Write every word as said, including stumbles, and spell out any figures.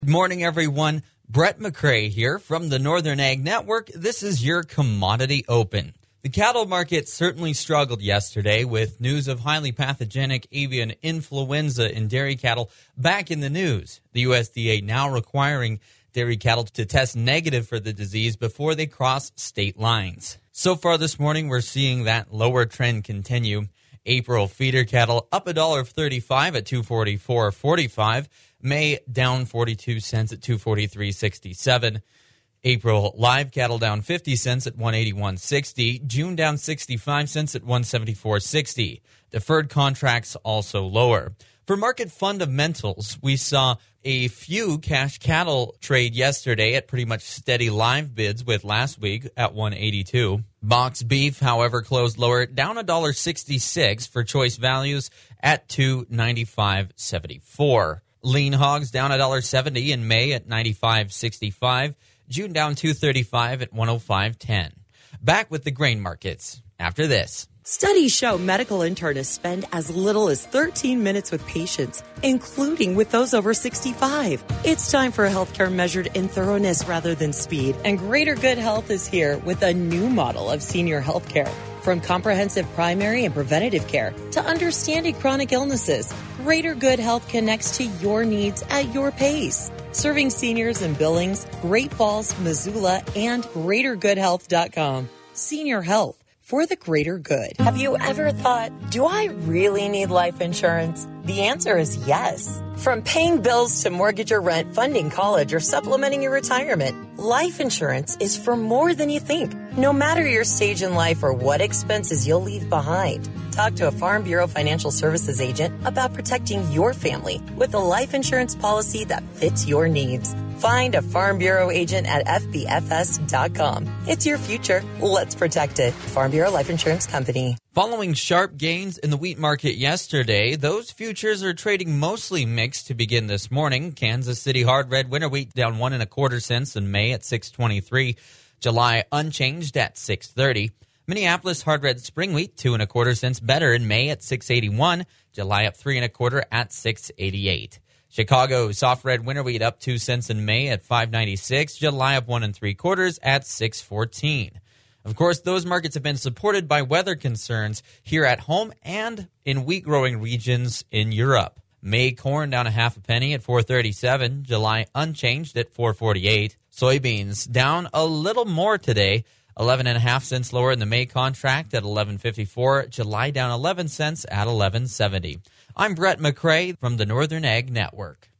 Good morning, everyone. Brett McCrae here from the Northern Ag Network. This is your Commodity Open. The cattle market certainly struggled yesterday with news of highly pathogenic avian influenza in dairy cattle back in the news. The U S D A now requiring dairy cattle to test negative for the disease before they cross state lines. So far this morning, we're seeing that lower trend continue. April feeder cattle up one dollar thirty-five at two forty-four forty-five. May down forty-two cents at two forty-three sixty-seven. April live cattle down fifty cents at one eighty-one sixty. June down sixty-five cents at one seventy-four sixty. Deferred contracts also lower. For market fundamentals, we saw a few cash cattle trade yesterday at pretty much steady live bids with last week at one eighty-two. Box beef, however, closed lower, down one dollar sixty-six for choice values at two ninety-five seventy-four. Lean hogs down one dollar seventy in May at ninety-five sixty-five. June down two thirty-five at one oh five ten. Back with the grain markets after this. Studies show medical internists spend as little as thirteen minutes with patients, including with those over sixty-five. It's time for healthcare measured in thoroughness rather than speed, and Greater Good Health is here with a new model of senior healthcare. From comprehensive primary and preventative care to understanding chronic illnesses, Greater Good Health connects to your needs at your pace. Serving seniors in Billings, Great Falls, Missoula, and greater good health dot com. Senior Health. For the greater good. Have you ever thought, do I really need life insurance? The answer is yes. From paying bills to mortgage or rent, funding college, or supplementing your retirement, life insurance is for more than you think. No matter your stage in life or what expenses you'll leave behind. Talk to a Farm Bureau Financial Services agent about protecting your family with a life insurance policy that fits your needs. Find a Farm Bureau agent at F B F S dot com. It's your future. Let's protect it. Farm Bureau Life Insurance Company. Following sharp gains in the wheat market yesterday, those futures are trading mostly mixed to begin this morning. Kansas City hard red winter wheat down one and a quarter cents in May at six twenty-three. July unchanged at six thirty. Minneapolis hard red spring wheat two and a quarter cents better in May at six eighty-one. July up three and a quarter at six eighty-eight. Chicago soft red winter wheat up two cents in May at five ninety-six. July up one and three quarters at six fourteen. Of course, those markets have been supported by weather concerns here at home and in wheat growing regions in Europe. May corn down a half a penny at four thirty-seven. July unchanged at four forty-eight. Soybeans down a little more today. eleven and a half cents lower in the May contract at eleven fifty-four. July down eleven cents at eleven seventy. I'm Brett McCrae from the Northern Ag Network.